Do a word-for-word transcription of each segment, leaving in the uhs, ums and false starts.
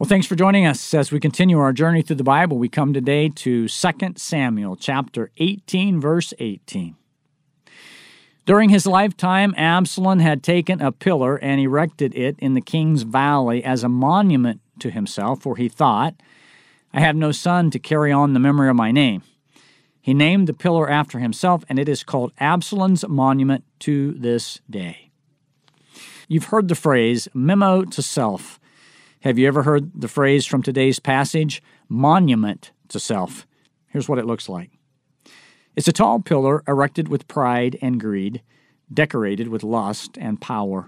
Well, thanks for joining us as we continue our journey through the Bible. We come today to Second Samuel chapter eighteen, verse eighteen. During his lifetime, Absalom had taken a pillar and erected it in the king's valley as a monument to himself, for he thought, "I have no son to carry on the memory of my name." He named the pillar after himself, and it is called Absalom's Monument to this day. You've heard the phrase, memo to self. Have you ever heard the phrase from today's passage, monument to self? Here's what it looks like. It's a tall pillar erected with pride and greed, decorated with lust and power.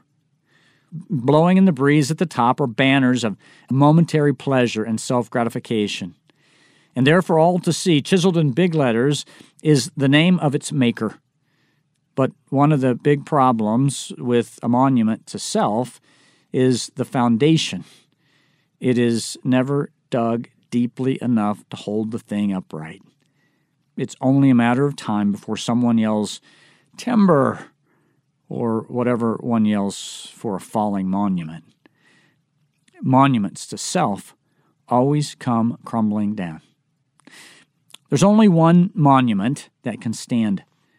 Blowing in the breeze at the top are banners of momentary pleasure and self-gratification. And there for all to see, chiseled in big letters, is the name of its maker. But one of the big problems with a monument to self is the foundation. It is never dug deeply enough to hold the thing upright. It's only a matter of time before someone yells, timber, or whatever one yells for a falling monument. Monuments to self always come crumbling down. There's only one monument that can stand,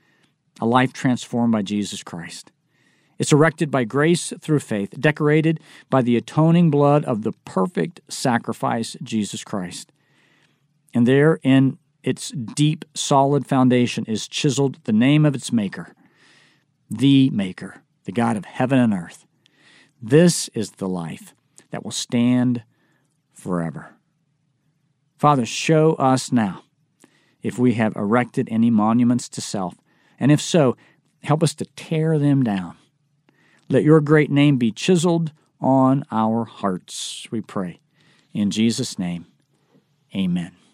a life transformed by Jesus Christ. It's erected by grace through faith, decorated by the atoning blood of the perfect sacrifice, Jesus Christ. And there in its deep, solid foundation is chiseled the name of its maker, the Maker, the God of heaven and earth. This is the life that will stand forever. Father, show us now if we have erected any monuments to self, and if so, help us to tear them down. Let your great name be chiseled on our hearts, we pray. In Jesus' name, amen.